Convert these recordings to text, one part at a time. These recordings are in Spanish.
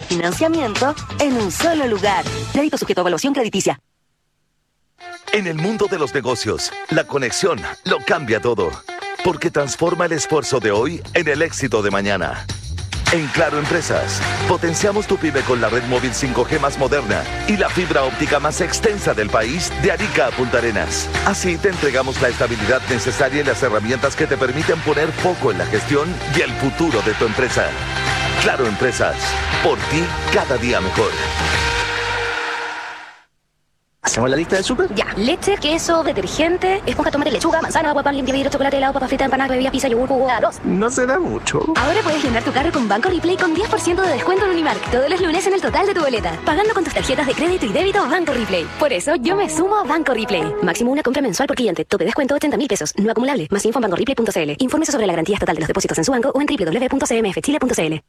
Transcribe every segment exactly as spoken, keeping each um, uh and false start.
financiamiento en un solo lugar. Crédito sujeto a evaluación crediticia. En el mundo de los negocios, la conexión lo cambia todo, porque transforma el esfuerzo de hoy en el éxito de mañana. En Claro Empresas, potenciamos tu pyme con la red móvil cinco G más moderna y la fibra óptica más extensa del país de Arica a Punta Arenas. Así te entregamos la estabilidad necesaria y las herramientas que te permiten poner foco en la gestión y el futuro de tu empresa. Claro Empresas, por ti cada día mejor. ¿Hacemos la lista del súper? Ya. Leche, queso, detergente, esponja, tomate, lechuga, manzana, agua, pan, limpia vidrio, chocolate, helado, papa frita, empanada, bebida, pizza, yogur, jugo, arroz. No será mucho. Ahora puedes llenar tu carro con Banco Replay con diez por ciento de descuento en Unimark todos los lunes en el total de tu boleta, pagando con tus tarjetas de crédito y débito Banco Replay. Por eso yo me sumo a Banco Replay. Máximo una compra mensual por cliente. Tope descuento ochenta mil pesos. No acumulable. Más info en banco replay punto c l. Infórmese sobre la garantía estatal de los depósitos en su banco o en doble u doble u doble u punto c m f chile punto c l.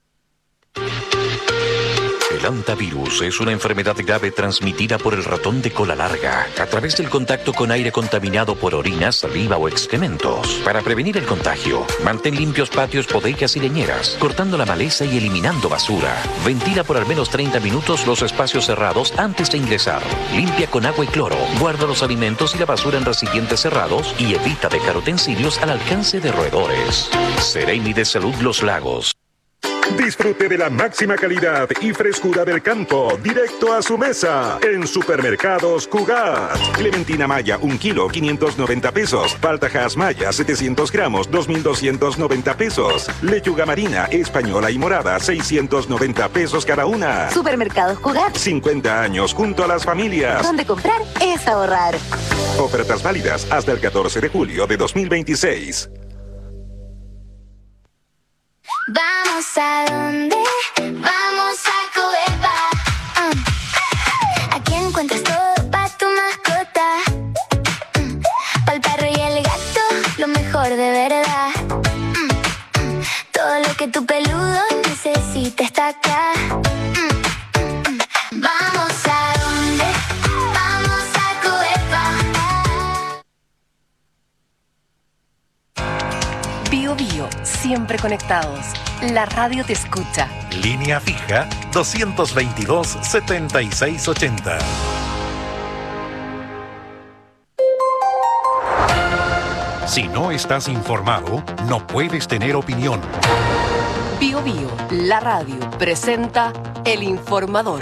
El hantavirus es una enfermedad grave transmitida por el ratón de cola larga a través del contacto con aire contaminado por orina, saliva o excrementos. Para prevenir el contagio, mantén limpios patios, bodegas y leñeras, cortando la maleza y eliminando basura. Ventila por al menos treinta minutos los espacios cerrados antes de ingresar. Limpia con agua y cloro. Guarda los alimentos y la basura en recipientes cerrados y evita dejar utensilios al alcance de roedores. Seremi de Salud Los Lagos. Disfrute de la máxima calidad y frescura del campo, directo a su mesa, en Supermercados Cugat. Clementina Maya, un kilo, quinientos noventa pesos. Paltajas Maya, setecientos gramos, dos mil doscientos noventa pesos. Lechuga marina, española y morada, seiscientos noventa pesos cada una. Supermercados Cugat. cincuenta años junto a las familias. Donde comprar es ahorrar. Ofertas válidas hasta el catorce de julio de dos mil veintiséis. Vamos a donde, vamos a Covepa. Uh. Aquí encuentras todo para tu mascota. Uh. Pa'l perro y el gato, lo mejor de verdad. Uh. Uh. Todo lo que tu peludo necesita está acá. Uh. Uh. Vamos a donde, vamos a Covepa. Bio Bio, siempre conectados. La radio te escucha. Línea fija dos veintidós, setenta y seis ochenta. Si no estás informado, no puedes tener opinión. Bio Bio, la radio, presenta El Informador.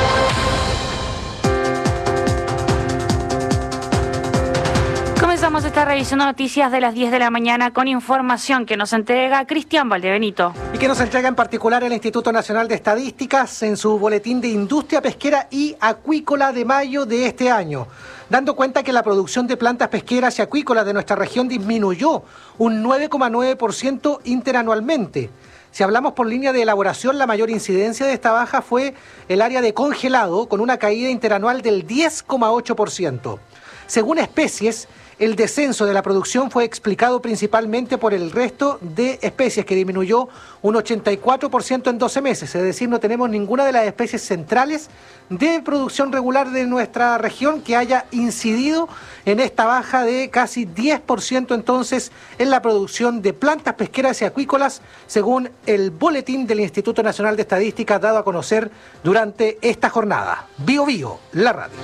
Comenzamos esta revisión de noticias de las diez de la mañana con información que nos entrega Cristian Valdebenito. Y que nos entrega en particular el Instituto Nacional de Estadísticas en su boletín de Industria Pesquera y Acuícola de mayo de este año, dando cuenta que la producción de plantas pesqueras y acuícolas de nuestra región disminuyó un nueve coma nueve por ciento interanualmente. Si hablamos por línea de elaboración, la mayor incidencia de esta baja fue el área de congelado, con una caída interanual del diez coma ocho por ciento. Según especies, el descenso de la producción fue explicado principalmente por el resto de especies, que disminuyó un ochenta y cuatro por ciento en doce meses. Es decir, no tenemos ninguna de las especies centrales de producción regular de nuestra región que haya incidido en esta baja de casi diez por ciento entonces en la producción de plantas pesqueras y acuícolas, según el boletín del Instituto Nacional de Estadística dado a conocer durante esta jornada. Bio Bio, la radio.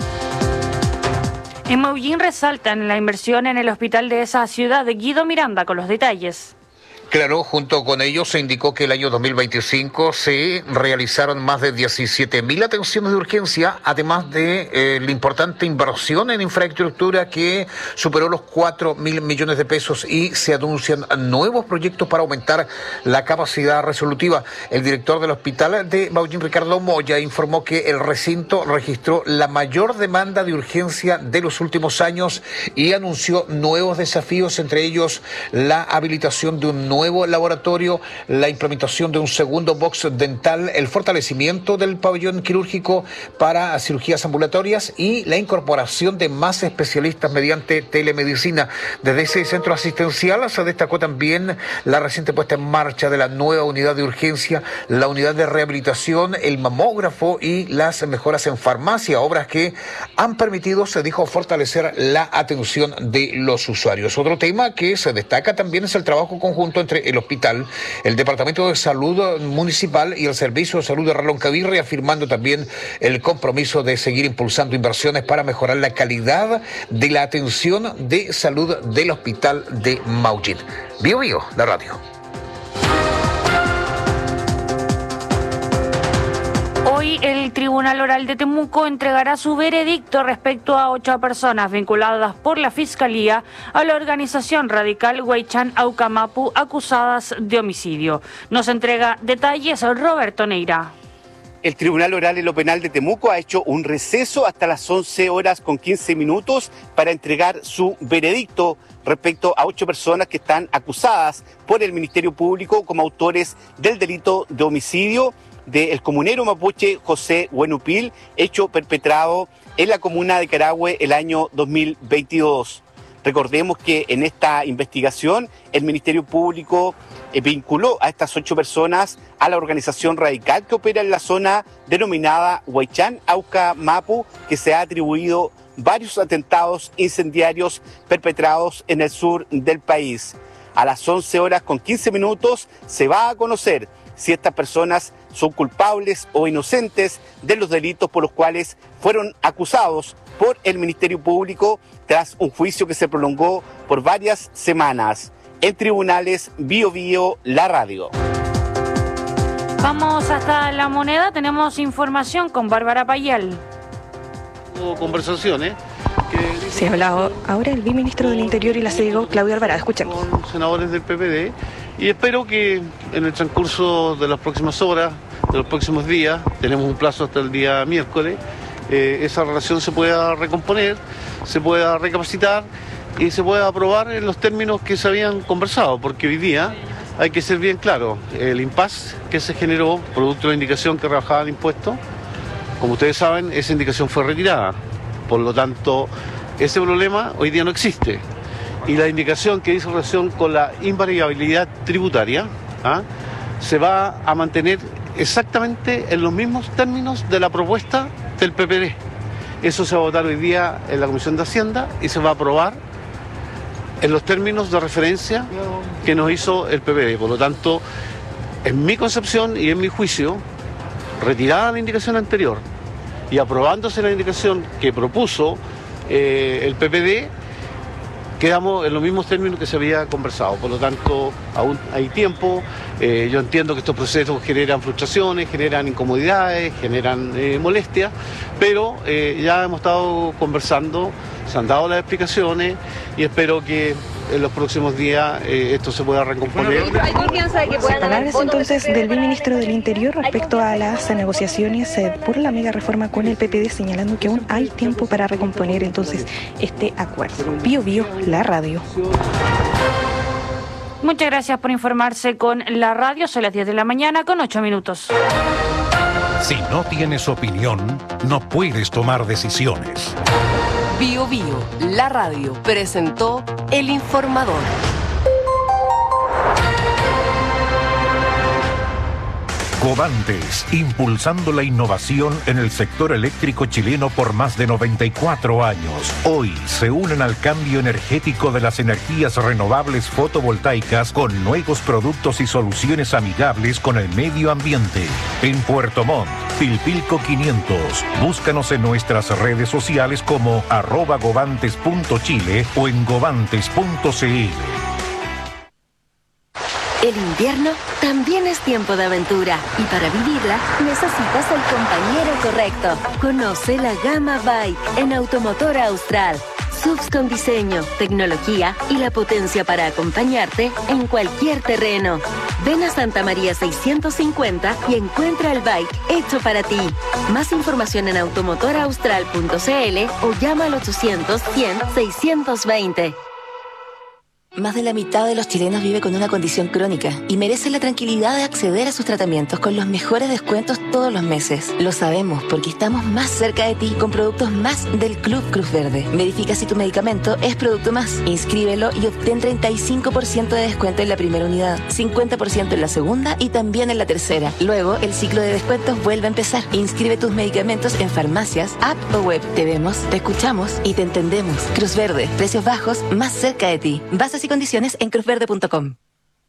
En Maullín resaltan la inversión en el hospital de esa ciudad. De Guido Miranda con los detalles. Claro, junto con ello se indicó que el año dos mil veinticinco se realizaron más de diecisiete mil atenciones de urgencia, además de eh, la importante inversión en infraestructura que superó los cuatro mil millones de pesos, y se anuncian nuevos proyectos para aumentar la capacidad resolutiva. El director del hospital de Maullín, Ricardo Moya, informó que el recinto registró la mayor demanda de urgencia de los últimos años y anunció nuevos desafíos, entre ellos la habilitación de un nuevo nuevo laboratorio, la implementación de un segundo box dental, el fortalecimiento del pabellón quirúrgico para cirugías ambulatorias y la incorporación de más especialistas mediante telemedicina. Desde ese centro asistencial se destacó también la reciente puesta en marcha de la nueva unidad de urgencia, la unidad de rehabilitación, el mamógrafo y las mejoras en farmacia, obras que han permitido, se dijo, fortalecer la atención de los usuarios. Otro tema que se destaca también es el trabajo conjunto entre entre el hospital, el Departamento de Salud Municipal y el Servicio de Salud de Reloncaví, reafirmando también el compromiso de seguir impulsando inversiones para mejorar la calidad de la atención de salud del hospital de Maullín. Bio Bio, la radio. Hoy el Tribunal Oral de Temuco entregará su veredicto respecto a ocho personas vinculadas por la Fiscalía a la organización radical Huaychán Aucamapu acusadas de homicidio. Nos entrega detalles Roberto Neira. El Tribunal Oral en lo Penal de Temuco ha hecho un receso hasta las once horas con quince minutos para entregar su veredicto respecto a ocho personas que están acusadas por el Ministerio Público como autores del delito de homicidio del comunero mapuche José Huenupil, hecho perpetrado en la comuna de Carahue el año dos mil veintidós. Recordemos que en esta investigación el Ministerio Público eh, vinculó a estas ocho personas a la organización radical que opera en la zona denominada Huaychán Aucamapu, que se ha atribuido varios atentados incendiarios perpetrados en el sur del país. A las once horas con quince minutos se va a conocer si estas personas son culpables o inocentes de los delitos por los cuales fueron acusados por el Ministerio Público tras un juicio que se prolongó por varias semanas. En tribunales, Bio Bio, la radio. Vamos hasta La Moneda, tenemos información con Bárbara Payal. Hubo conversaciones. Que Se ha hablado ahora el viceministro del Interior y la C E G O, Claudio Alvarado. Escuchemos. Con senadores del P P D y espero que en el transcurso de las próximas horas, de los próximos días, tenemos un plazo hasta el día miércoles, eh, esa relación se pueda recomponer, se pueda recapacitar y se pueda aprobar en los términos que se habían conversado, porque hoy día hay que ser bien claro, el impasse que se generó producto de la indicación que rebajaba el impuesto, como ustedes saben, esa indicación fue retirada, por lo tanto, ese problema hoy día no existe. Y la indicación que hizo relación con la invariabilidad tributaria, ¿ah?, se va a mantener exactamente en los mismos términos de la propuesta del P P D. Eso se va a votar hoy día en la Comisión de Hacienda y se va a aprobar en los términos de referencia que nos hizo el P P D. Por lo tanto, en mi concepción y en mi juicio, retirada la indicación anterior y aprobándose la indicación que propuso eh, el P P D, quedamos en los mismos términos que se había conversado. Por lo tanto, aún hay tiempo. Eh, yo entiendo que estos procesos generan frustraciones, generan incomodidades, generan eh, molestias, pero eh, ya hemos estado conversando, se han dado las explicaciones y espero que en los próximos días eh, esto se pueda recomponer. ¿Hay confianza de que puedan Palabras entonces del viceministro del Interior respecto a las negociaciones eh, por la mega reforma con el P P D, señalando que aún hay tiempo para recomponer entonces este acuerdo. Bio Bio, la radio. Muchas gracias por informarse con la radio. Son las diez de la mañana con ocho minutos. Si no tienes opinión, no puedes tomar decisiones. Bio Bio, la radio, presentó El Informador. Covantes, impulsando la innovación en el sector eléctrico chileno por más de noventa y cuatro años. Hoy se unen al cambio energético de las energías renovables fotovoltaicas con nuevos productos y soluciones amigables con el medio ambiente. En Puerto Montt, Pilpilco quinientos. Búscanos en nuestras redes sociales como arroba govantes punto chile o en govantes punto cl. El invierno también es tiempo de aventura y para vivirla necesitas el compañero correcto. Conoce la gama Bike en Automotora Austral. S U Vs con diseño, tecnología y la potencia para acompañarte en cualquier terreno. Ven a Santa María seiscientos cincuenta y encuentra el bike hecho para ti. Más información en automotora austral punto cl o llama al ochocientos cien seiscientos veinte. Más de la mitad de los chilenos vive con una condición crónica y merece la tranquilidad de acceder a sus tratamientos con los mejores descuentos todos los meses. Lo sabemos porque estamos más cerca de ti con productos más del Club Cruz Verde. Verifica si tu medicamento es producto más. Inscríbelo y obtén treinta y cinco por ciento de descuento en la primera unidad, cincuenta por ciento en la segunda y también en la tercera. Luego, el ciclo de descuentos vuelve a empezar. Inscribe tus medicamentos en farmacias, app o web. Te vemos, te escuchamos y te entendemos. Cruz Verde, precios bajos más cerca de ti. Bases y condiciones en cruz verde punto com.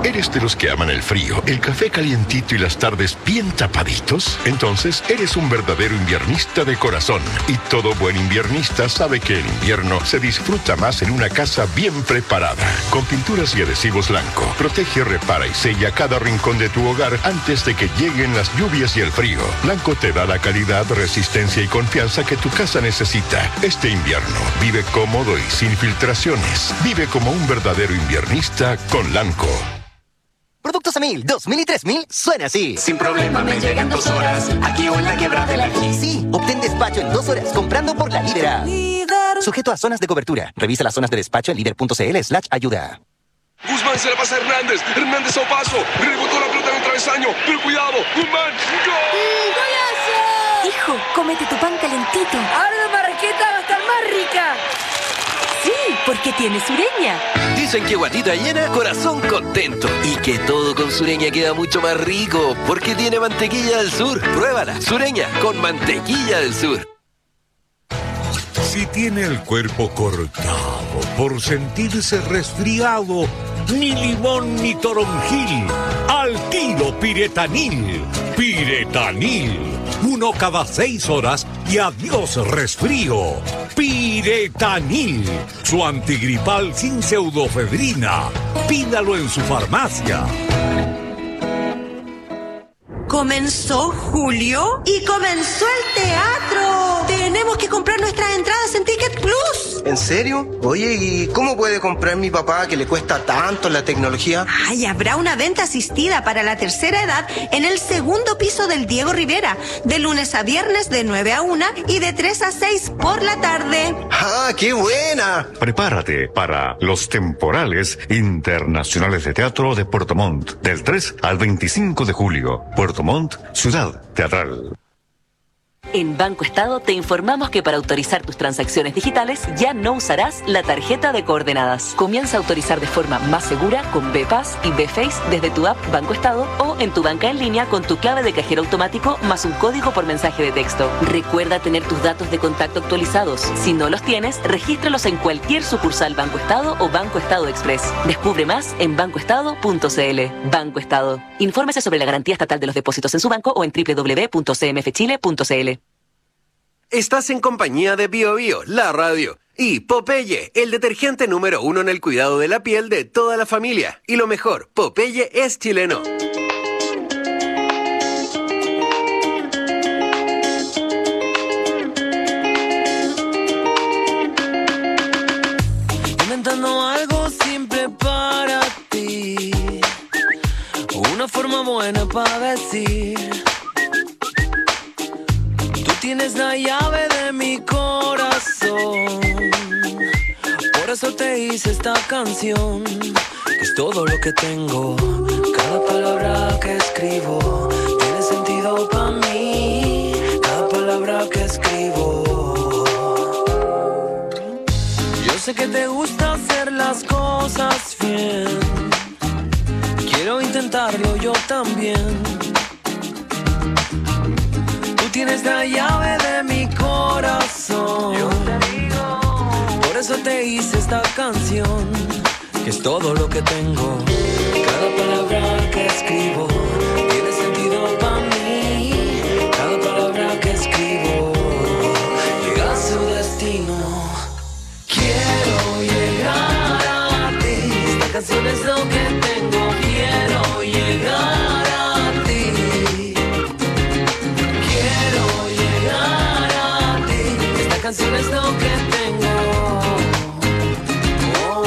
¿Eres de los que aman el frío, el café calientito y las tardes bien tapaditos? Entonces eres un verdadero inviernista de corazón. Y todo buen inviernista sabe que el invierno se disfruta más en una casa bien preparada. Con pinturas y adhesivos Lanco, protege, repara y sella cada rincón de tu hogar antes de que lleguen las lluvias y el frío. Lanco te da la calidad, resistencia y confianza que tu casa necesita. Este invierno, vive cómodo y sin filtraciones. Vive como un verdadero inviernista con Lanco. Productos Emil dos mil y tres mil suena así. Sin problema me llegan dos horas, aquí o en la quebrada del Ají. Sí, obtén despacho en dos horas comprando por la Lídera. Líder. Sujeto a zonas de cobertura. Revisa las zonas de despacho en líder.cl slash ayuda. Guzmán se la pasa a Hernández. Hernández a un paso. Rebotó la pelota en el travesaño. Pero cuidado. Guzmán. ¡Gol! ¡Golazo! Hijo, cómete tu pan calentito. Ahora la marraqueta va a estar más rica. Sí, porque tiene Sureña. Dicen que guatita llena, corazón contento. Y que todo con Sureña queda mucho más rico, porque tiene mantequilla del sur. Pruébala, Sureña, con mantequilla del sur. Si tiene el cuerpo cortado por sentirse resfriado, ni limón ni toronjil, al tiro Piretanil. Piretanil, uno cada seis horas y adiós resfrío. Piretanil, su antigripal sin pseudofedrina. Pídalo en su farmacia. Comenzó julio y comenzó el teatro. Tenemos que comprar nuestras entradas en Ticket Plus. ¿En serio? Oye, ¿y cómo puede comprar mi papá que le cuesta tanto la tecnología? Ay, habrá una venta asistida para la tercera edad en el segundo piso del Diego Rivera, de lunes a viernes de nueve a una y de tres a seis por la tarde. ¡Ah, qué buena! Prepárate para los temporales internacionales de teatro de Puerto Montt, del tres al veinticinco de julio. Puerto Montt, ciudad teatral. En Banco Estado te informamos que para autorizar tus transacciones digitales ya no usarás la tarjeta de coordenadas. Comienza a autorizar de forma más segura con B-Pass y B-Face desde tu app Banco Estado o en tu banca en línea con tu clave de cajero automático más un código por mensaje de texto. Recuerda tener tus datos de contacto actualizados. Si no los tienes, regístralos en cualquier sucursal Banco Estado o Banco Estado Express. Descubre más en banco estado punto c l. Banco Estado. Infórmese sobre la garantía estatal de los depósitos en su banco o en doble u doble u doble u punto c m f chile punto c l. Estás en compañía de Bio Bio, la radio, y Popeye, el detergente número uno en el cuidado de la piel de toda la familia. Y lo mejor, Popeye es chileno. Inventando algo simple para ti, una forma buena para decir: tienes la llave de mi corazón. Por eso te hice esta canción, que es todo lo que tengo. Cada palabra que escribo tiene sentido para mí. Cada palabra que escribo. Yo sé que te gusta hacer las cosas bien. Quiero intentarlo yo también. Tienes la llave de mi corazón. Yo te digo. Por eso te hice esta canción, que es todo lo que tengo. Cada palabra que escribo tiene sentido para mí. Cada palabra que escribo llega a su destino. Quiero llegar a ti. Esta canción es lo que tengo. Quiero llegar. Canción es lo que tengo. Oh.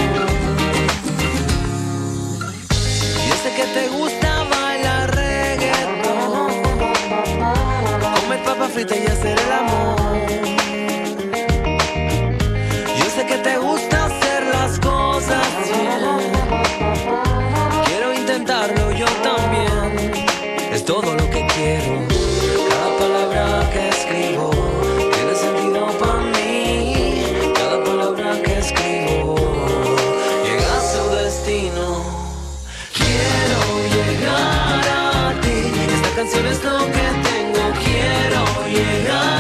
Yo sé que te gusta bailar reggaetón, comer papa frita y hacer el amor. Yo sé que te gusta hacer las cosas bien. Quiero intentarlo yo también. Es todo lo que quiero. Cada palabra que escribo para mí, cada palabra que escribo llega a su destino. Quiero llegar a ti. Esta canción es lo que tengo. Quiero llegar.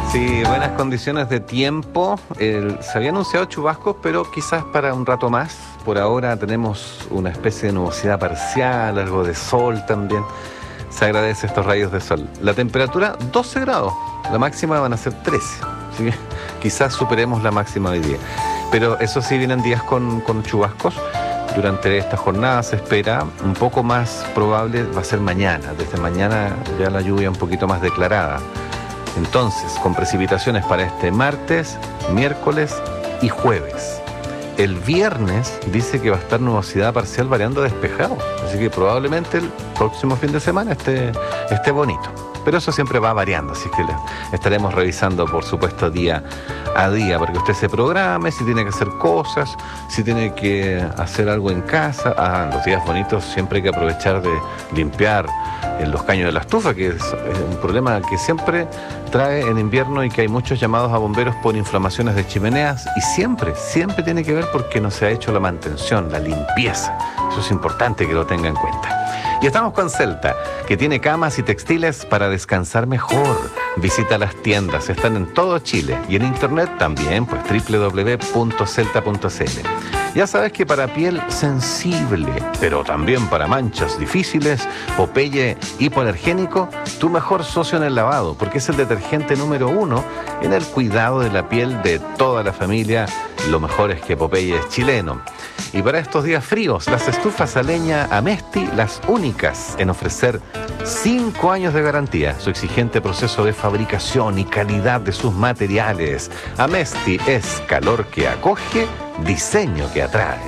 Sí, buenas condiciones de tiempo. El, se había anunciado chubascos, pero quizás para un rato más. Por ahora tenemos una especie de nubosidad parcial, algo de sol también. Se agradece estos rayos de sol. La temperatura, doce grados. La máxima van a ser trece. Así que quizás superemos la máxima hoy día. Pero eso sí, vienen días con, con chubascos. Durante esta jornada se espera un poco más probable, va a ser mañana. Desde mañana ya la lluvia un poquito más declarada. Entonces, con precipitaciones para este martes, miércoles y jueves. El viernes dice que va a estar nubosidad parcial variando despejado. Así que probablemente el próximo fin de semana esté, esté bonito. Pero eso siempre va variando, así que estaremos revisando, por supuesto, día a día, para que usted se programe, si tiene que hacer cosas, si tiene que hacer algo en casa. Ah, los días bonitos siempre hay que aprovechar de limpiar los caños de la estufa, que es un problema que siempre trae en invierno y que hay muchos llamados a bomberos por inflamaciones de chimeneas, y siempre, siempre tiene que ver porque no se ha hecho la mantención, la limpieza. Eso es importante que lo tenga en cuenta. Y estamos con Celta, que tiene camas y textiles para descansar mejor. Visita las tiendas, están en todo Chile, y en internet también, pues doble u doble u doble u punto celta punto c l. Ya sabes que para piel sensible, pero también para manchas difíciles, Popeye Hipoalergénico, tu mejor socio en el lavado, porque es el detergente número uno en el cuidado de la piel de toda la familia. Lo mejor es que Popeye es chileno. Y para estos días fríos, las estufas a leña Amesti, las únicas en ofrecer cinco años de garantía. Su exigente proceso de fabricación y calidad de sus materiales. Amesti es calor que acoge, diseño que atrae.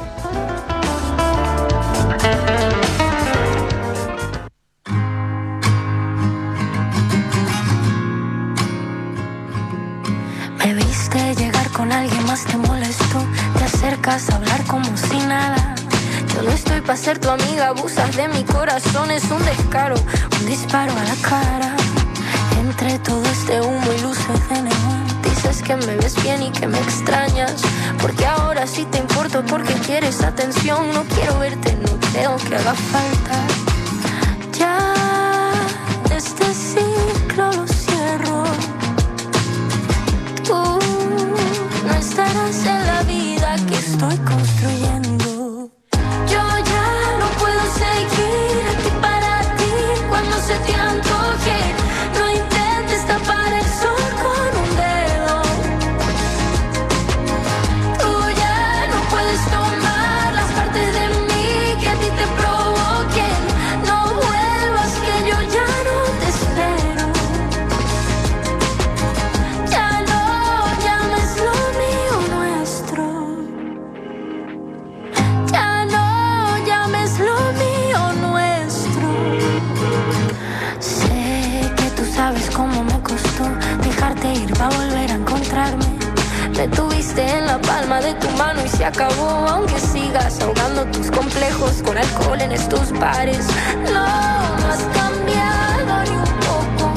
Me viste llegar con alguien más, te molestó. Te acercas a hablar como si nada. Yo no estoy pa' ser tu amiga, abusas de mi corazón. Es un descaro, un disparo a la cara. Entre todo este humo y luces de neón, dices que me ves bien y que me extrañas, porque ahora sí te importo, porque quieres atención. No quiero verte, no creo que haga falta. Ya este ciclo lo cierro. Tú no estarás en la vida que estoy construyendo. Yo ya no puedo seguir aquí para ti cuando se te antoje. No intentes tapar el sol con un dedo. Tú ya no puedes tomar las partes de mí que a ti te provoquen. No vuelvas, que yo ya no te espero. Ya no llames lo mío nuestro. Ya no llames lo mío nuestro. Sé que tú sabes cómo me costó dejarte ir pa' volver a encontrarme. Me tuviste en la palma de tu mano y se acabó. Aunque sigas ahogando tus complejos con alcohol en estos bares, no has cambiado ni un poco.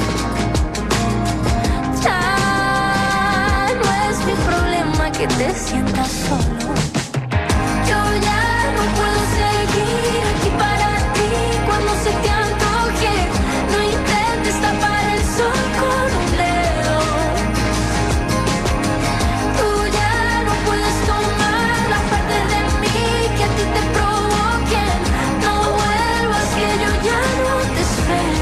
Ya no es mi problema que te sientas solo. Yo ya no puedo seguir aquí para ti cuando se te antoje. No intentes tapar el sol con un dedo. Tú ya no puedes tomar las partes de mí que a ti te provoquen. No vuelvas, que yo ya no te espero.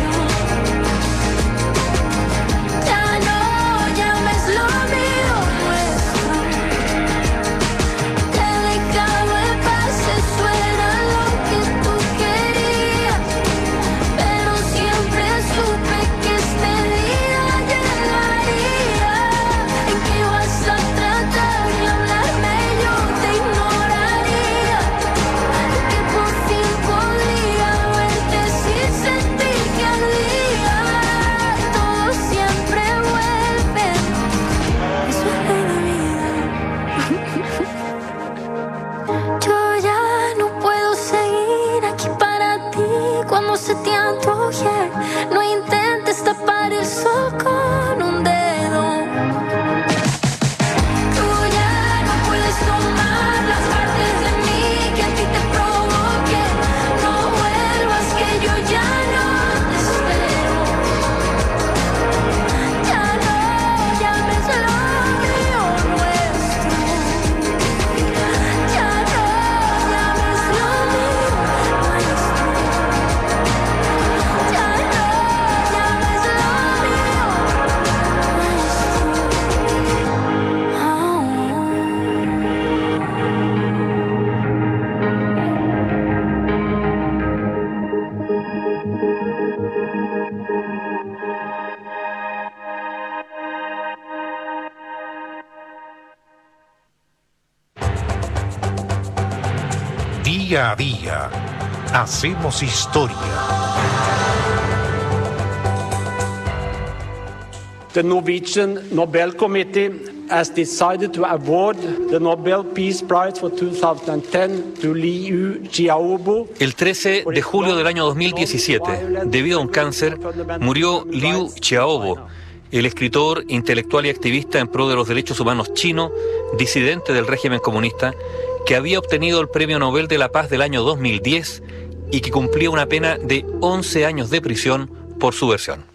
Día a día hacemos historia. The Norwegian Nobel Committee has decided to award the Nobel Peace Prize for two thousand ten to Liu Xiaobo. El trece de julio del año dos mil diecisiete, debido a un cáncer, murió Liu Xiaobo, el escritor, intelectual y activista en pro de los derechos humanos chino, disidente del régimen comunista, que había obtenido el Premio Nobel de la Paz del año dos mil diez y que cumplía una pena de once años de prisión por su versión.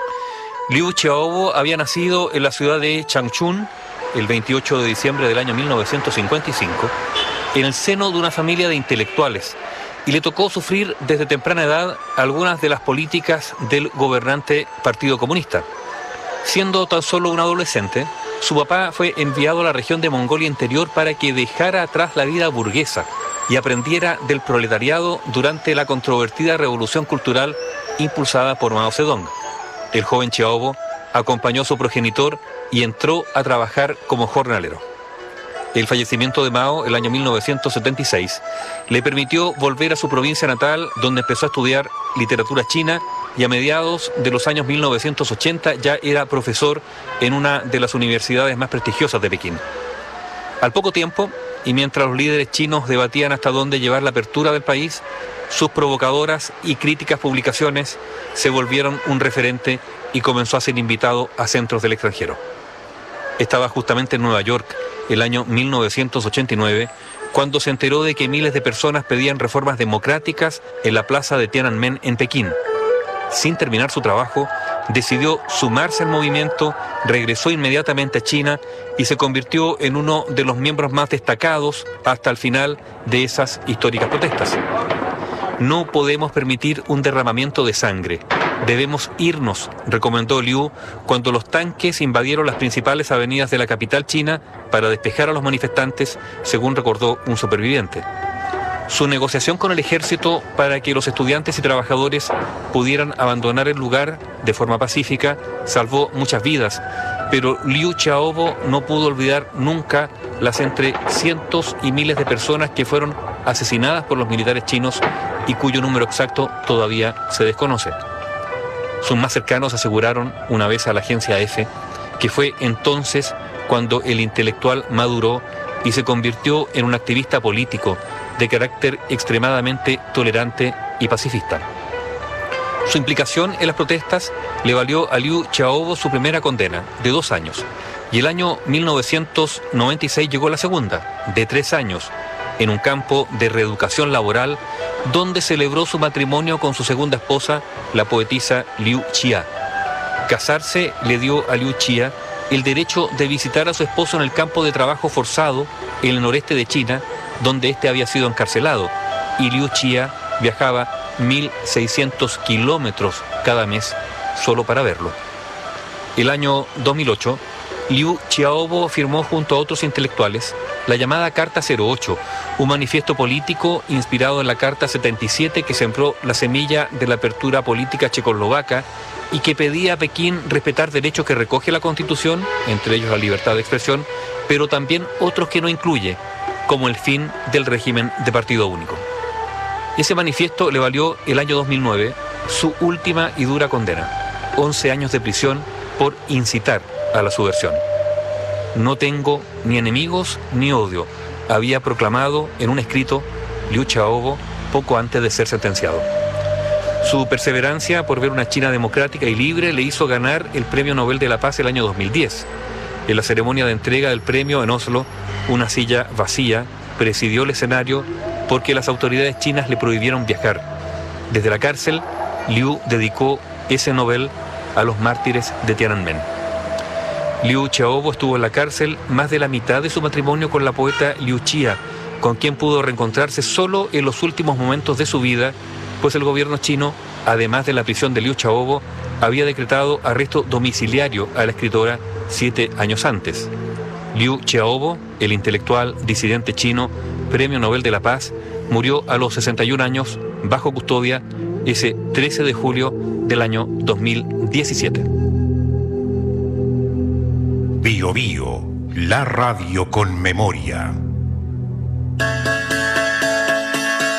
Liu Xiaobo había nacido en la ciudad de Changchun el veintiocho de diciembre del año mil novecientos cincuenta y cinco, en el seno de una familia de intelectuales, y le tocó sufrir desde temprana edad algunas de las políticas del gobernante Partido Comunista. Siendo tan solo un adolescente, su papá fue enviado a la región de Mongolia Interior para que dejara atrás la vida burguesa y aprendiera del proletariado durante la controvertida revolución cultural impulsada por Mao Zedong. El joven Xiaobo acompañó a su progenitor y entró a trabajar como jornalero. El fallecimiento de Mao el año mil novecientos setenta y seis le permitió volver a su provincia natal, donde empezó a estudiar literatura china, y a mediados de los años mil novecientos ochenta ya era profesor en una de las universidades más prestigiosas de Pekín. Al poco tiempo, y mientras los líderes chinos debatían hasta dónde llevar la apertura del país, sus provocadoras y críticas publicaciones se volvieron un referente y comenzó a ser invitado a centros del extranjero. Estaba justamente en Nueva York el año mil novecientos ochenta y nueve, cuando se enteró de que miles de personas pedían reformas democráticas en la plaza de Tiananmen en Pekín. Sin terminar su trabajo, decidió sumarse al movimiento, regresó inmediatamente a China y se convirtió en uno de los miembros más destacados hasta el final de esas históricas protestas. No podemos permitir un derramamiento de sangre. Debemos irnos, recomendó Liu cuando los tanques invadieron las principales avenidas de la capital china para despejar a los manifestantes, según recordó un superviviente. Su negociación con el ejército para que los estudiantes y trabajadores pudieran abandonar el lugar de forma pacífica salvó muchas vidas, pero Liu Xiaobo no pudo olvidar nunca las entre cientos y miles de personas que fueron asesinadas por los militares chinos y cuyo número exacto todavía se desconoce. Sus más cercanos aseguraron una vez a la agencia EFE que fue entonces cuando el intelectual maduró y se convirtió en un activista político de carácter extremadamente tolerante y pacifista. Su implicación en las protestas le valió a Liu Xiaobo su primera condena, de dos años, y el año mil novecientos noventa y seis llegó la segunda, de tres años, en un campo de reeducación laboral donde celebró su matrimonio con su segunda esposa, la poetisa Liu Xia. Casarse le dio a Liu Xia el derecho de visitar a su esposo en el campo de trabajo forzado en el noreste de China, donde éste había sido encarcelado, y Liu Xia viajaba mil seiscientos kilómetros cada mes solo para verlo. El año dos mil ocho, Liu Xiaobo firmó junto a otros intelectuales la llamada Carta cero ocho, un manifiesto político inspirado en la Carta setenta y siete que sembró la semilla de la apertura política checoslovaca y que pedía a Pekín respetar derechos que recoge la Constitución, entre ellos la libertad de expresión, pero también otros que no incluye, como el fin del régimen de partido único. Ese manifiesto le valió el año dos mil nueve su última y dura condena, once años de prisión por incitar a la subversión. No tengo ni enemigos ni odio, había proclamado en un escrito Liu Xiaobo poco antes de ser sentenciado. Su perseverancia por ver una China democrática y libre le hizo ganar el Premio Nobel de la Paz el año dos mil diez. En la ceremonia de entrega del premio en Oslo, una silla vacía presidió el escenario porque las autoridades chinas le prohibieron viajar. Desde la cárcel, Liu dedicó ese Nobel a los mártires de Tiananmen. Liu Xiaobo estuvo en la cárcel más de la mitad de su matrimonio con la poeta Liu Xia, con quien pudo reencontrarse solo en los últimos momentos de su vida, pues el gobierno chino, además de la prisión de Liu Xiaobo, había decretado arresto domiciliario a la escritora siete años antes. Liu Xiaobo, el intelectual disidente chino, Premio Nobel de la Paz, murió a los sesenta y un años bajo custodia ese trece de julio del año dos mil diecisiete. Bio Bio, la radio con memoria.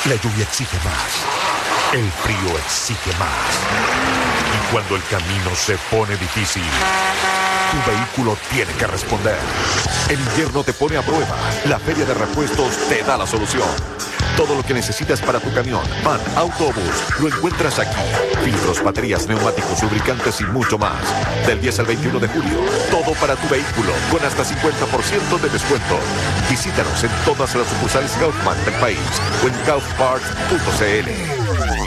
La lluvia exige más. El frío exige más. Y cuando el camino se pone difícil, tu vehículo tiene que responder. El invierno te pone a prueba. La Feria de Repuestos te da la solución. Todo lo que necesitas para tu camión, van, autobús, lo encuentras aquí. Filtros, baterías, neumáticos, lubricantes y mucho más. Del diez al veintiuno de julio, todo para tu vehículo, con hasta cincuenta por ciento de descuento. Visítanos en todas las sucursales Kaufman del país o en kaufparts punto c l.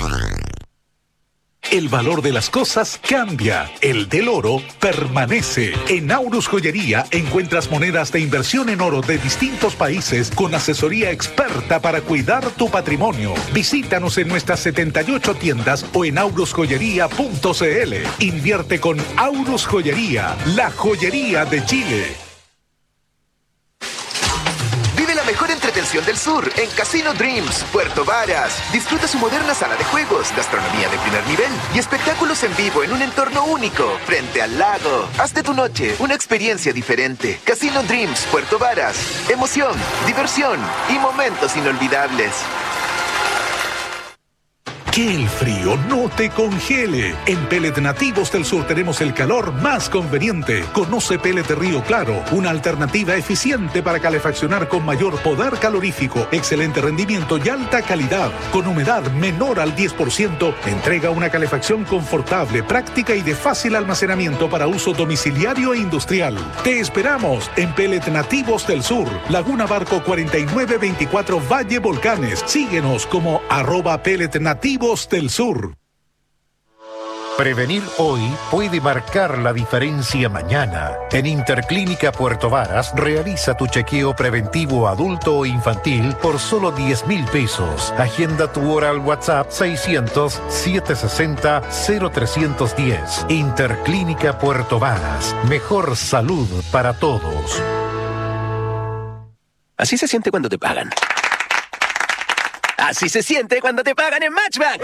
El valor de las cosas cambia. El del oro permanece. En Aurus Joyería encuentras monedas de inversión en oro de distintos países con asesoría experta para cuidar tu patrimonio. Visítanos en nuestras setenta y ocho tiendas o en aurus joyería punto c l. Invierte con Aurus Joyería, la joyería de Chile. Mejor entretención del sur en Casino Dreams, Puerto Varas. Disfruta su moderna sala de juegos, gastronomía de primer nivel y espectáculos en vivo en un entorno único, frente al lago. Haz de tu noche una experiencia diferente. Casino Dreams, Puerto Varas. Emoción, diversión y momentos inolvidables. Que el frío no te congele. En Pellet Nativos del Sur tenemos el calor más conveniente. Conoce Pellet Río Claro, una alternativa eficiente para calefaccionar con mayor poder calorífico, excelente rendimiento y alta calidad. Con humedad menor al diez por ciento, entrega una calefacción confortable, práctica y de fácil almacenamiento para uso domiciliario e industrial. Te esperamos en Pellet Nativos del Sur, Laguna Barco cuarenta y nueve veinticuatro Valle Volcanes. Síguenos como arroba Pellet Nativos del Sur. Prevenir hoy puede marcar la diferencia mañana. En Interclínica Puerto Varas, realiza tu chequeo preventivo adulto o infantil por solo diez mil pesos. Agenda tu hora al WhatsApp seiscientos, setecientos sesenta, cero trescientos diez. Interclínica Puerto Varas. Mejor salud para todos. Así se siente cuando te pagan. Así se siente cuando te pagan en Matchbank.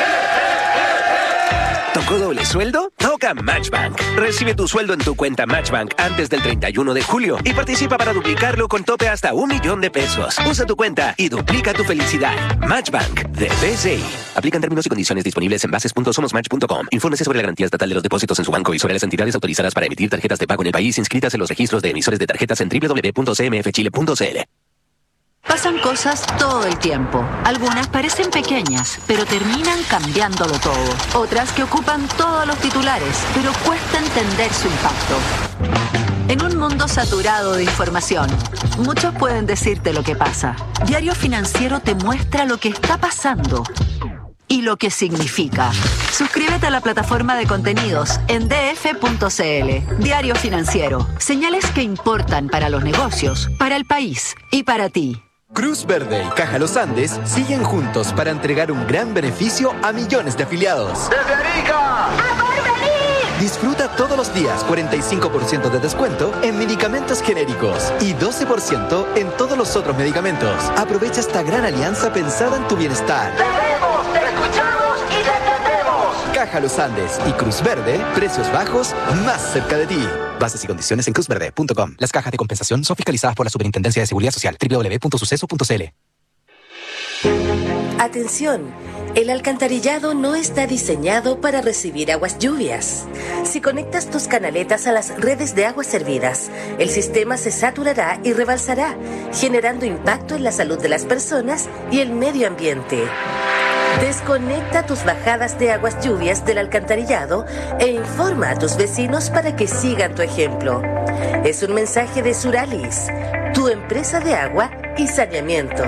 ¿Tocó doble sueldo? Toca Matchbank. Recibe tu sueldo en tu cuenta Matchbank antes del treinta y uno de julio y participa para duplicarlo con tope hasta un millón de pesos. Usa tu cuenta y duplica tu felicidad. Matchbank de B C I. Aplican términos y condiciones disponibles en bases punto somos match punto com. Infórmese sobre la garantía estatal de los depósitos en su banco y sobre las entidades autorizadas para emitir tarjetas de pago en el país inscritas en los registros de emisores de tarjetas en doble u doble u doble u punto c m f chile punto c l. Pasan cosas todo el tiempo. Algunas parecen pequeñas, pero terminan cambiándolo todo. Otras que ocupan todos los titulares, pero cuesta entender su impacto. En un mundo saturado de información, muchos pueden decirte lo que pasa. Diario Financiero te muestra lo que está pasando y lo que significa. Suscríbete a la plataforma de contenidos en d f punto c l. Diario Financiero. Señales que importan para los negocios, para el país y para ti. Cruz Verde y Caja Los Andes siguen juntos para entregar un gran beneficio a millones de afiliados. ¡Desde Arica! ¡A Porvenir! Disfruta todos los días cuarenta y cinco por ciento de descuento en medicamentos genéricos y doce por ciento en todos los otros medicamentos. Aprovecha esta gran alianza pensada en tu bienestar. ¡Te vemos, te escuchamos y te entendemos! Caja Los Andes y Cruz Verde, precios bajos más cerca de ti. Bases y condiciones en cruz verde punto com. Las cajas de compensación son fiscalizadas por la Superintendencia de Seguridad Social. doble u doble u doble u punto suceso punto c l. Atención, el alcantarillado no está diseñado para recibir aguas lluvias. Si conectas tus canaletas a las redes de aguas servidas, el sistema se saturará y rebalsará, generando impacto en la salud de las personas y el medio ambiente. Desconecta tus bajadas de aguas lluvias del alcantarillado e informa a tus vecinos para que sigan tu ejemplo. Es un mensaje de Suralis, tu empresa de agua y saneamiento.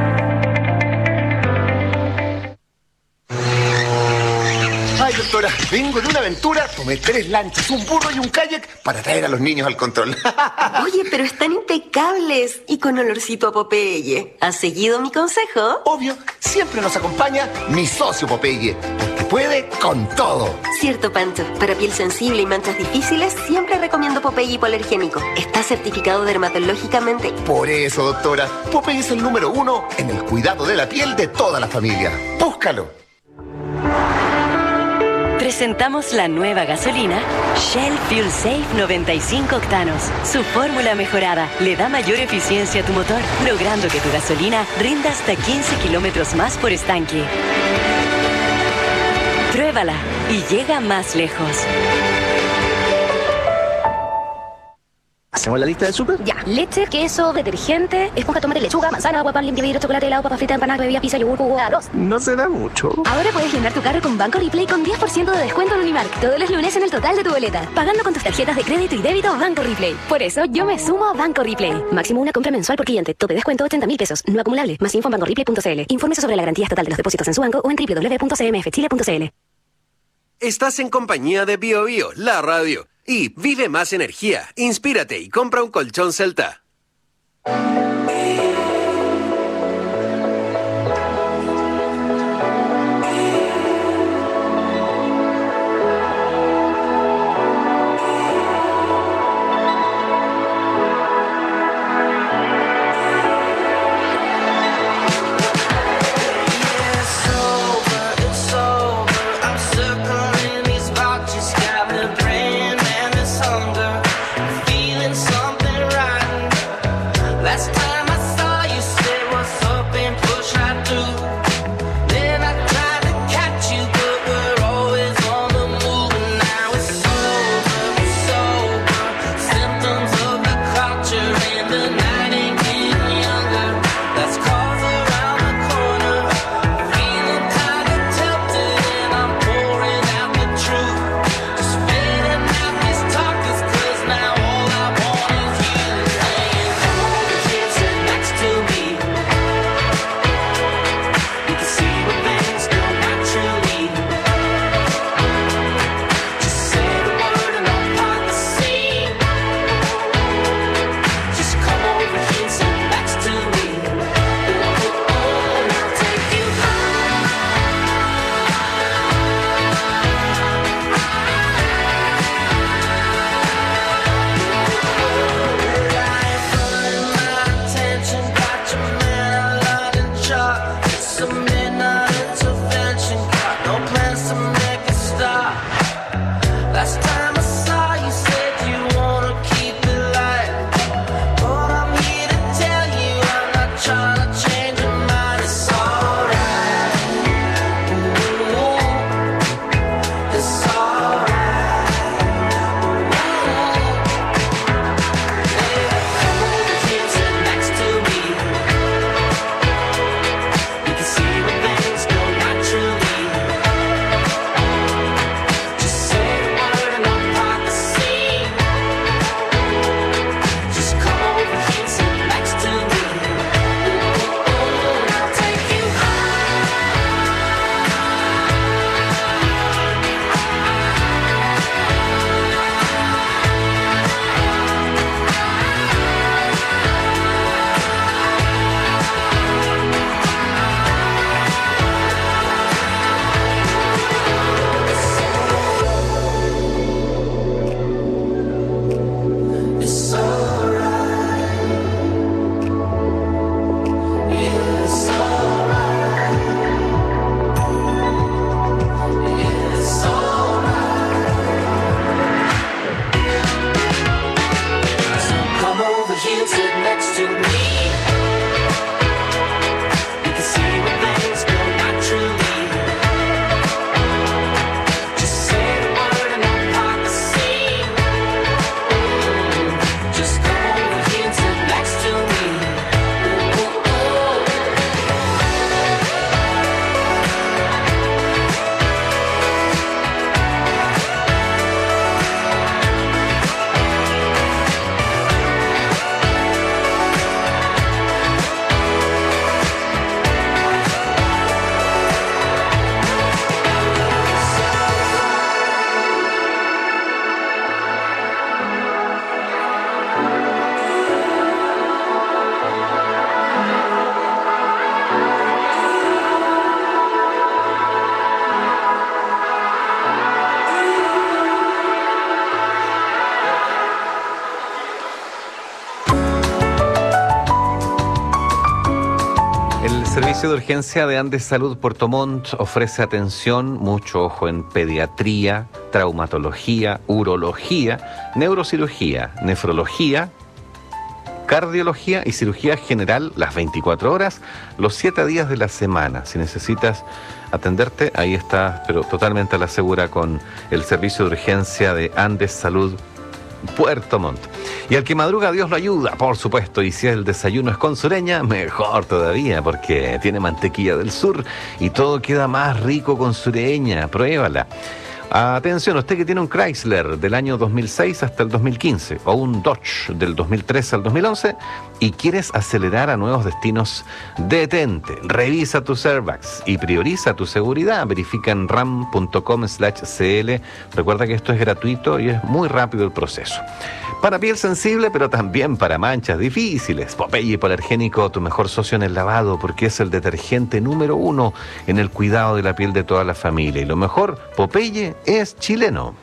Ay, doctora, vengo de una aventura, tomé tres lanchas, un burro y un kayak para traer a los niños al control. Oye, pero están impecables y con olorcito a Popeye. ¿Has seguido mi consejo? Obvio, siempre nos acompaña mi socio Popeye, porque puede con todo. Cierto, Pancho. Para piel sensible y manchas difíciles, siempre recomiendo Popeye hipoalergénico. Está certificado dermatológicamente. Por eso, doctora, Popeye es el número uno en el cuidado de la piel de toda la familia. Búscalo. Presentamos la nueva gasolina Shell Fuel Safe noventa y cinco octanos. Su fórmula mejorada le da mayor eficiencia a tu motor, logrando que tu gasolina rinda hasta quince kilómetros más por estanque. Pruébala y llega más lejos. ¿Hacemos la lista del súper? Ya. Leche, queso, detergente, esponja, tomate, lechuga, manzana, agua, pan, limpia vidrio, chocolate, helado, papa frita, empanada, bebida, pizza, yogur, jugo, arroz. No se da mucho. Ahora puedes llenar tu carro con Banco Replay con diez por ciento de descuento en Unimark todos los lunes en el total de tu boleta, pagando con tus tarjetas de crédito y débito Banco Replay. Por eso yo me sumo a Banco Replay. Máximo una compra mensual por cliente. Tope descuento ochenta mil pesos. No acumulable. Más info en banco replay punto c l. Infórmese sobre la garantía estatal de los depósitos en su banco o en doble u doble u doble u punto c m f chile punto c l. Estás en compañía de Bio Bio, la radio. Y vive más energía, inspírate y compra un colchón Celta. Feeling something right. servicio de urgencia de Andes Salud Puerto Montt ofrece atención, mucho ojo en pediatría, traumatología, urología, neurocirugía, nefrología, cardiología y cirugía general las veinticuatro horas, los siete días de la semana. Si necesitas atenderte, ahí estás, pero totalmente a la segura con el servicio de urgencia de Andes Salud Puerto Montt. Y al que madruga, Dios lo ayuda, por supuesto. Y si el desayuno es con sureña, mejor todavía, porque tiene mantequilla del sur y todo queda más rico con sureña. Pruébala. Atención, usted que tiene un Chrysler del año dos mil seis hasta el dos mil quince o un Dodge del dos mil trece al dos mil once y quieres acelerar a nuevos destinos, detente, revisa tus airbags y prioriza tu seguridad. Verifica en ram punto com slash cl. Recuerda que esto es gratuito y es muy rápido el proceso. Para piel sensible, pero también para manchas difíciles, Popeye Hipoalergénico, tu mejor socio en el lavado, porque es el detergente número uno en el cuidado de la piel de toda la familia. Y lo mejor, Popeye es chileno.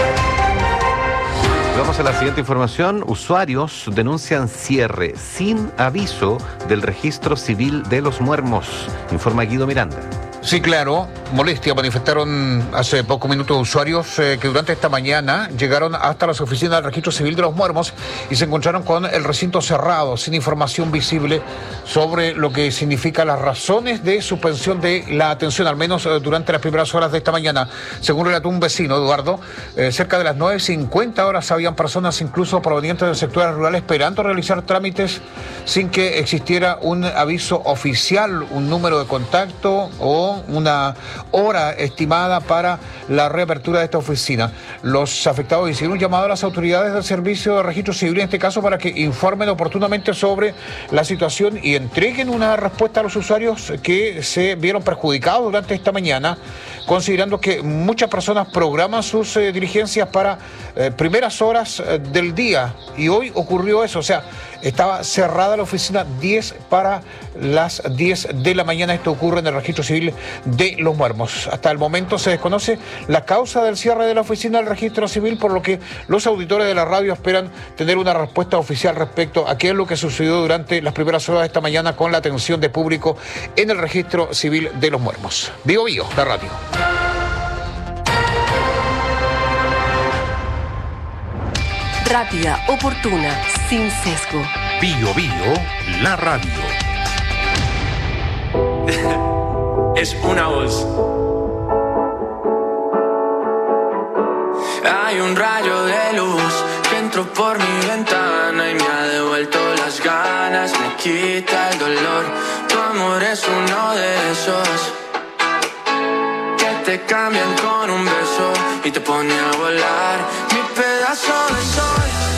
Vamos a la siguiente información. Usuarios denuncian cierre sin aviso del registro civil de Los Muermos. Informa Guido Miranda. Sí, claro, molestia manifestaron hace pocos minutos usuarios eh, que durante esta mañana llegaron hasta las oficinas del Registro Civil de Los Muermos y se encontraron con el recinto cerrado, sin información visible sobre lo que significa las razones de suspensión de la atención, al menos eh, durante las primeras horas de esta mañana. Según relató un vecino, Eduardo, eh, cerca de las nueve cincuenta horas habían personas incluso provenientes del sector rural esperando realizar trámites sin que existiera un aviso oficial, un número de contacto o una hora estimada para la reapertura de esta oficina. Los afectados hicieron un llamado a las autoridades del Servicio de Registro Civil, en este caso, para que informen oportunamente sobre la situación y entreguen una respuesta a los usuarios que se vieron perjudicados durante esta mañana, considerando que muchas personas programan sus eh, diligencias para eh, primeras horas eh, del día, y hoy ocurrió eso. O sea, estaba cerrada la oficina diez para las diez de la mañana. Esto ocurre en el Registro Civil de Los Muermos. Hasta el momento se desconoce la causa del cierre de la oficina del Registro Civil, por lo que los auditores de la radio esperan tener una respuesta oficial respecto a qué es lo que sucedió durante las primeras horas de esta mañana con la atención de público en el Registro Civil de Los Muermos. Bio Bio, la radio. Rápida, oportuna, sin sesgo. Bio Bio, la radio. Es una voz. Hay un rayo de luz que entró por mi ventana y me ha devuelto las ganas, me quita el dolor. Tu amor es uno de esos que te cambian con un beso y te pone a volar. Mi pedazo de sol.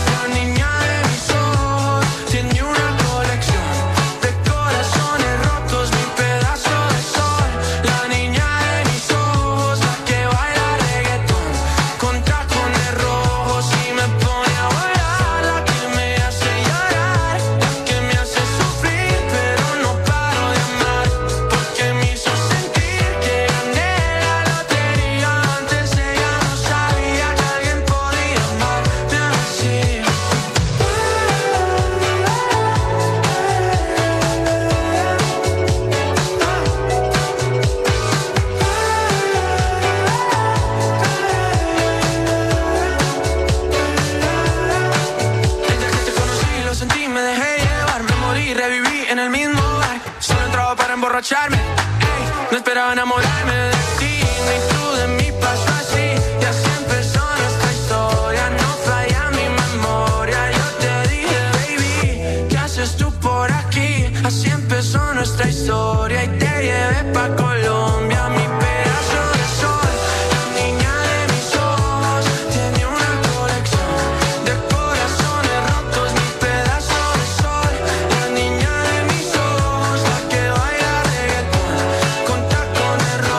Ey, no esperaba enamorarme de ti, ni tú de mí pasó así. Y así empezó nuestra historia, no falla mi memoria. Yo te dije, baby, ¿qué haces tú por aquí? Así empezó nuestra historia y te llevé pa' Colombia. Mi pedazo de sol, la niña de mis ojos, tiene una colección de corazones rotos. Mi pedazo de sol, la niña de mis ojos, la que baila reggaetón con tacones rojos.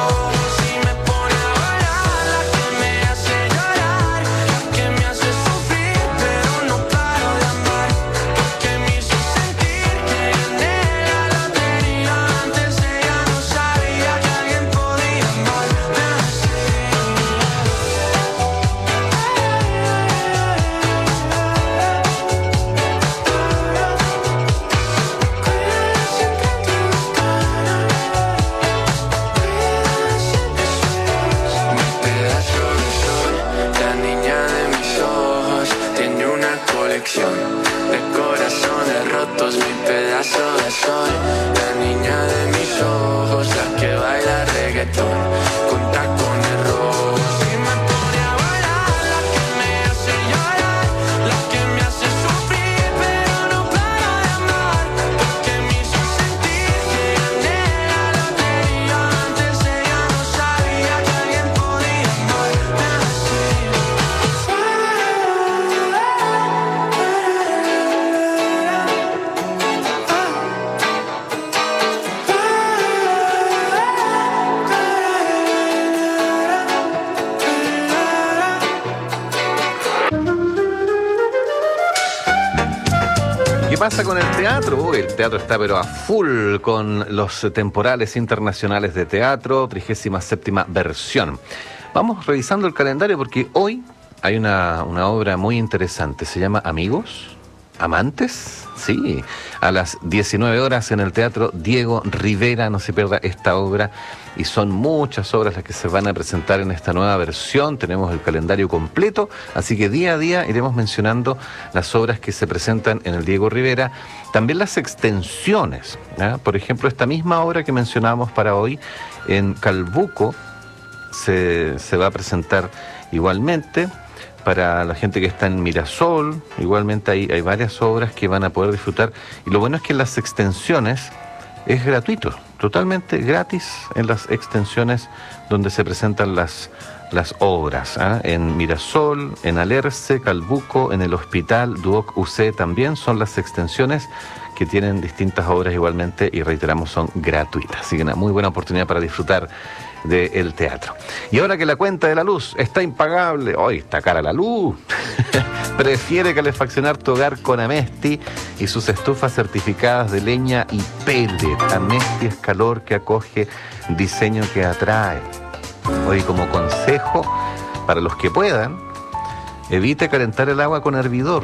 colección de corazones rotos, mi pedazo de sol. La niña de mis ojos, la que baila reggaetón con tacones rojos. Y me pone a bailar, la que me hace llorar, la que me hace sufrir, pero no para de amar, la que me hizo sentir que gané la lotería. Antes ella no sabía que alguien podía amarme así. ¿Qué pasa con el teatro? Uy, el teatro está pero a full con los temporales internacionales de teatro, trigésima séptima versión. Vamos revisando el calendario porque hoy hay una, una obra muy interesante. Se llama Amigos, Amantes, sí, a las diecinueve horas en el Teatro Diego Rivera. No se pierda esta obra y son muchas obras las que se van a presentar en esta nueva versión. Tenemos el calendario completo, así que día a día iremos mencionando las obras que se presentan en el Diego Rivera. También las extensiones, ¿eh? Por ejemplo, esta misma obra que mencionábamos para hoy en Calbuco se, se va a presentar igualmente. Para la gente que está en Mirasol, igualmente hay, hay varias obras que van a poder disfrutar. Y lo bueno es que en las extensiones es gratuito, totalmente gratis en las extensiones donde se presentan las, las obras, ¿eh? En Mirasol, en Alerce, Calbuco, en el Hospital Duoc U C también son las extensiones que tienen distintas obras igualmente y reiteramos son gratuitas. Así que una muy buena oportunidad para disfrutar del teatro. Y ahora que la cuenta de la luz está impagable, hoy está cara la luz, prefiere calefaccionar tu hogar con Amesti y sus estufas certificadas de leña y pellet. Amesti es calor que acoge, diseño que atrae. Hoy como consejo, para los que puedan, evite calentar el agua con hervidor,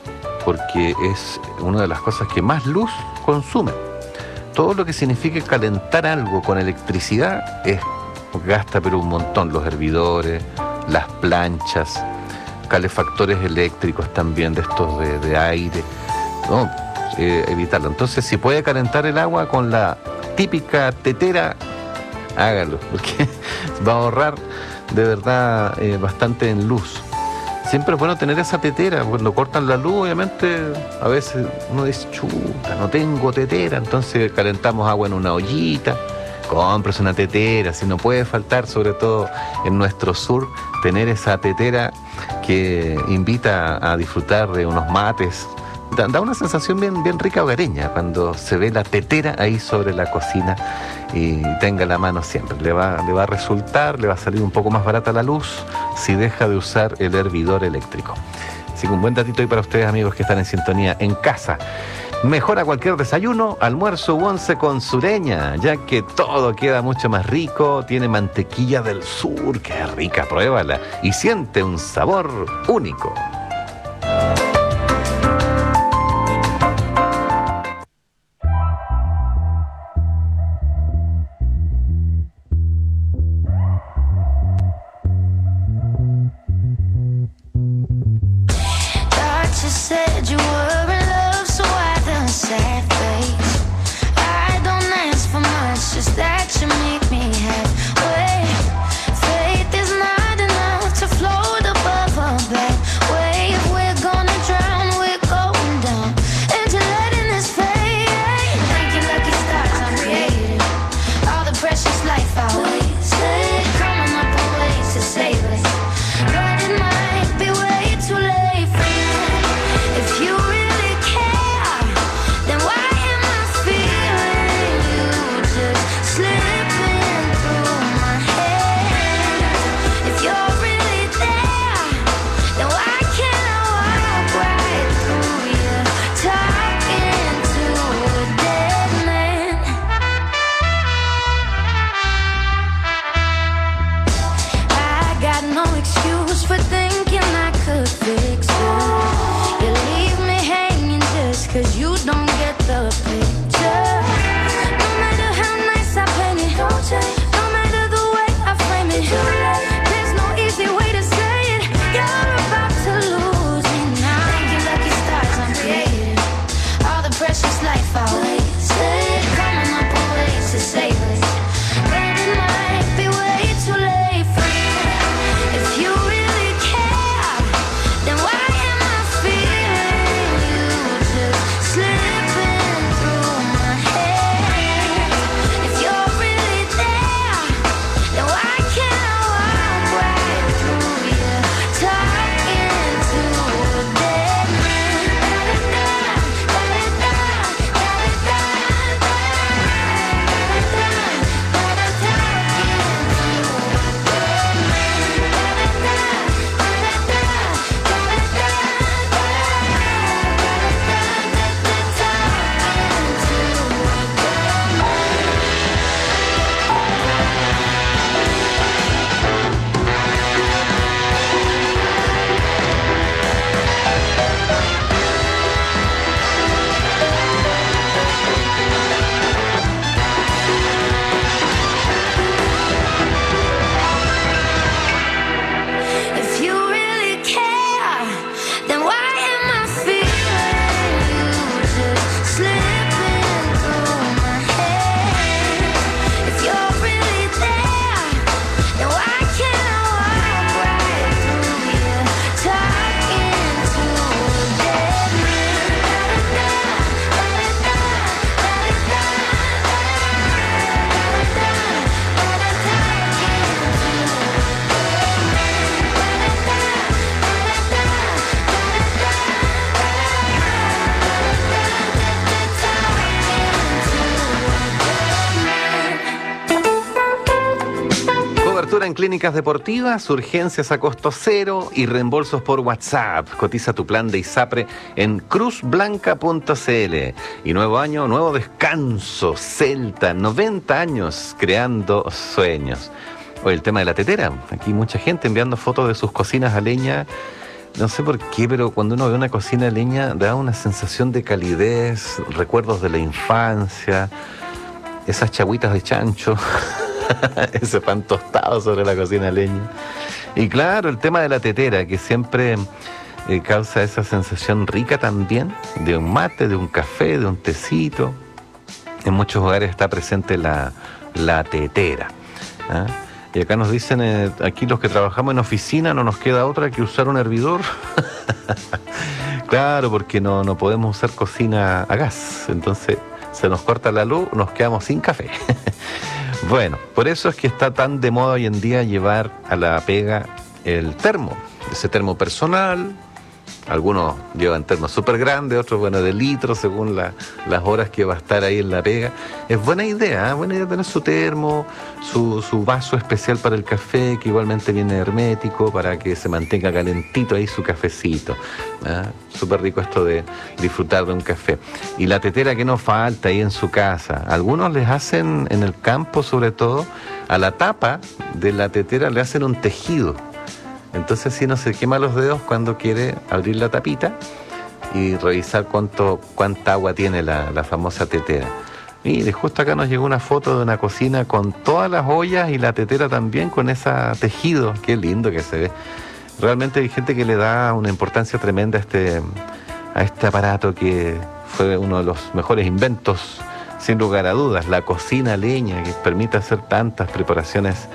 porque es una de las cosas que más luz consume. Todo lo que signifique calentar algo con electricidad es gasta pero un montón, los hervidores, las planchas, calefactores eléctricos también de estos de, de aire, no, eh, evitarlo. Entonces, si puede calentar el agua con la típica tetera, hágalo, porque va a ahorrar de verdad eh, bastante en luz. Siempre es bueno tener esa tetera. Cuando cortan la luz, obviamente, a veces uno dice, chuta, no tengo tetera, entonces calentamos agua en una ollita. Cómprese una tetera, si no puede faltar, sobre todo en nuestro sur, tener esa tetera que invita a disfrutar de unos mates. Da, da una sensación bien, bien rica hogareña cuando se ve la tetera ahí sobre la cocina y tenga la mano siempre. Le va, le va a resultar, le va a salir un poco más barata la luz si deja de usar el hervidor eléctrico. Así que un buen datito ahí para ustedes, amigos que están en sintonía en casa. Mejora cualquier desayuno, almuerzo u once con Sureña, ya que todo queda mucho más rico. Tiene mantequilla del sur, que es rica, pruébala y siente un sabor único. If you Ahora en Clínicas Deportivas, urgencias a costo cero y reembolsos por WhatsApp. Cotiza tu plan de ISAPRE en cruz blanca punto c l. Y nuevo año, nuevo descanso. Celta, noventa años creando sueños. Oye, el tema de la tetera. Aquí mucha gente enviando fotos de sus cocinas a leña. No sé por qué, pero cuando uno ve una cocina a leña da una sensación de calidez, recuerdos de la infancia, esas chagüitas de chancho, ese pan tostado sobre la cocina a leña. Y claro, el tema de la tetera, que siempre eh, causa esa sensación rica también, de un mate, de un café, de un tecito. En muchos hogares está presente la, la tetera, ¿ah? Y acá nos dicen, eh, aquí los que trabajamos en oficina no nos queda otra que usar un hervidor. Claro, porque no, no podemos usar cocina a gas. Entonces se nos corta la luz, nos quedamos sin café. Bueno, por eso es que está tan de moda hoy en día llevar a la pega el termo. Ese termo personal. Algunos llevan termos súper grandes, otros, bueno, de litros, según la, las horas que va a estar ahí en la pega. Es buena idea, ¿eh? Buena idea tener su termo, su, su vaso especial para el café, que igualmente viene hermético, para que se mantenga calentito ahí su cafecito. ¿Eh? Súper rico esto de disfrutar de un café. Y la tetera que no falta ahí en su casa. Algunos les hacen, en el campo sobre todo, a la tapa de la tetera le hacen un tejido. Entonces si no se quema los dedos cuando quiere abrir la tapita y revisar cuánto, cuánta agua tiene la, la famosa tetera. Mire, justo acá nos llegó una foto de una cocina con todas las ollas y la tetera también con ese tejido. Qué lindo que se ve. Realmente hay gente que le da una importancia tremenda a este, a este aparato que fue uno de los mejores inventos, sin lugar a dudas. La cocina a leña, que permite hacer tantas preparaciones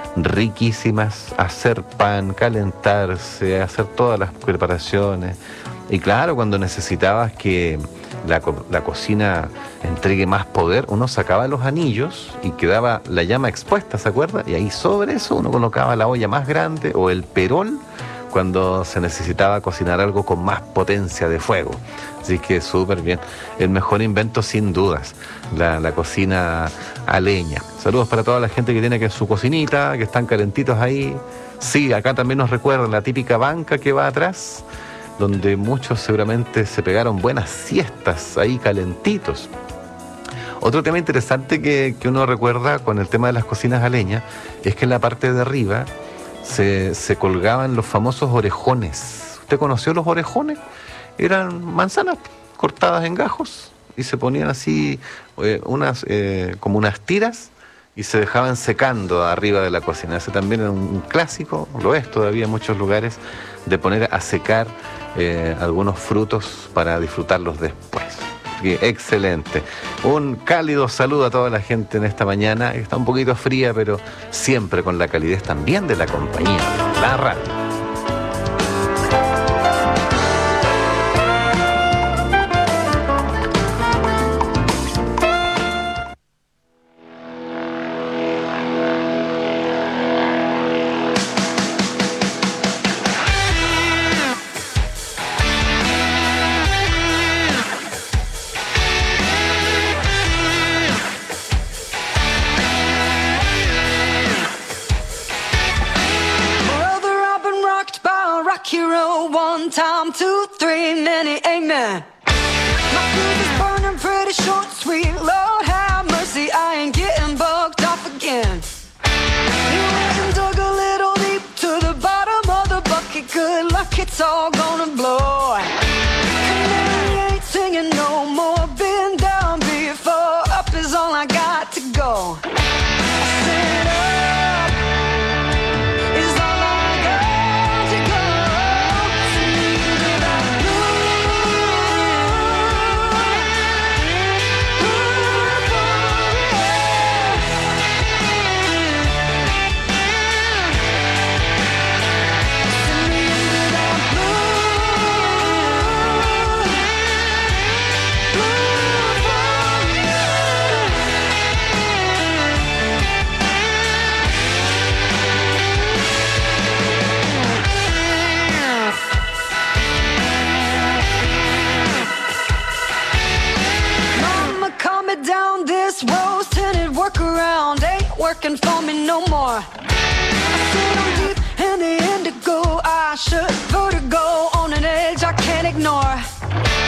riquísimas, hacer pan, calentarse, hacer todas las preparaciones. Y claro, cuando necesitabas que la, la cocina entregue más poder, uno sacaba los anillos y quedaba la llama expuesta, ¿se acuerda? Y ahí sobre eso uno colocaba la olla más grande o el perol cuando se necesitaba cocinar algo con más potencia de fuego. Así que súper bien. El mejor invento sin dudas, la, la cocina a leña. Saludos para toda la gente que tiene que su cocinita, que están calentitos ahí. Sí, acá también nos recuerdan la típica banca que va atrás, donde muchos seguramente se pegaron buenas siestas ahí calentitos. Otro tema interesante que, que uno recuerda con el tema de las cocinas a leña es que en la parte de arriba se, se colgaban los famosos orejones. ¿Usted conoció los orejones? Eran manzanas cortadas en gajos y se ponían así eh, unas eh, como unas tiras y se dejaban secando arriba de la cocina. Ese también era un clásico, lo es todavía en muchos lugares, de poner a secar eh, algunos frutos para disfrutarlos después. Excelente. Un cálido saludo a toda la gente en esta mañana. Está un poquito fría, pero siempre con la calidez también de la compañía, la radio. Time, two, three, many, amen. My fuse is burning pretty short, sweet Lord have mercy, I ain't getting bugged off again. You went and dug a little deep to the bottom of the bucket, good luck, it's all gonna blow. Canary ain't singing no more, been down before, up is all I got to go. I said up is all I got to go. Down this rose-tinted workaround ain't working for me no more. in the indigo. I should vertigo on an edge I can't ignore.